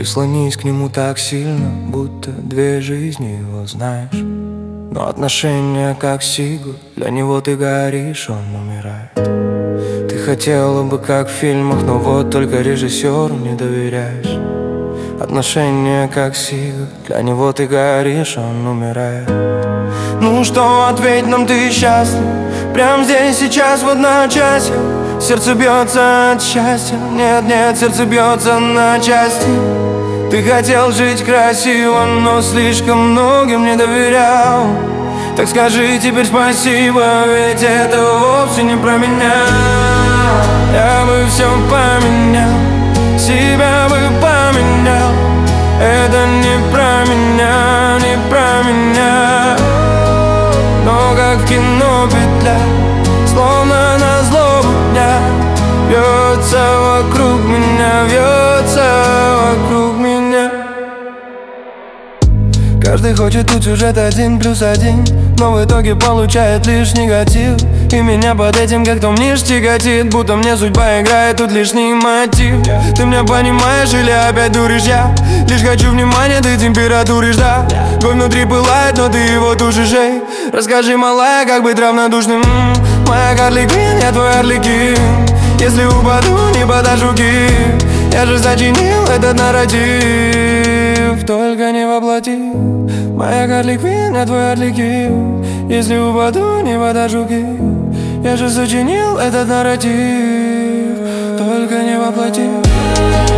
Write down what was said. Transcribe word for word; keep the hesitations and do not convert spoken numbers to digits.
Прислонись к нему так сильно, будто две жизни его знаешь. Но отношения как сигу, для него ты горишь, он умирает. Ты хотела бы как в фильмах, но вот только режиссеру не доверяешь. Отношения как сигу, для него ты горишь, он умирает. Ну что, ответь нам, ты счастлив? Прям здесь, сейчас, в одночасье. Сердце бьется от счастья. Нет, нет, сердце бьется на части. Ты хотел жить красиво, но слишком многим не доверял. Так скажи теперь спасибо, ведь это вовсе не про меня. Я бы все поменял, себя бы поменял. Это не про меня, не про меня. Но как в кино петля, словно на злобу дня, вьется вокруг меня, вьется вокруг меня. Каждый хочет тут сюжет один плюс один, но в итоге получает лишь негатив. И меня под этим как-то мнишь тяготит, будто мне судьба играет тут лишний мотив. Ты меня понимаешь или опять дуришь я? Лишь хочу внимания, ты температуры жда. Гой внутри пылает, но ты его тушишь, эй. Расскажи, малая, как быть равнодушным. М-м, моя Харли Квинн, я твой Арлекин. Если упаду, не подашь руки. Я же сочинил этот нарратив, только не воплоти. Моя Харли Квинн, я твой Арлекин. Если упаду, не подашь руки. Я же сочинил этот нарратив, только не воплоти.